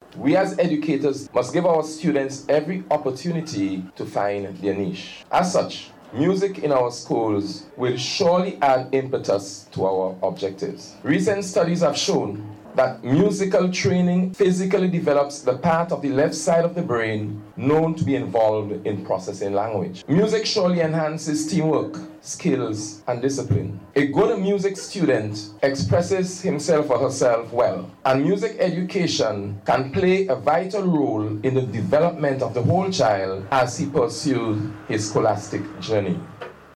We as educators must give our students every opportunity to find their niche. As such, music in our schools will surely add impetus to our objectives. Recent studies have shown that musical training physically develops the part of the left side of the brain known to be involved in processing language. Music surely enhances teamwork, skills, and discipline. A good music student expresses himself or herself well, and music education can play a vital role in the development of the whole child as he pursues his scholastic journey.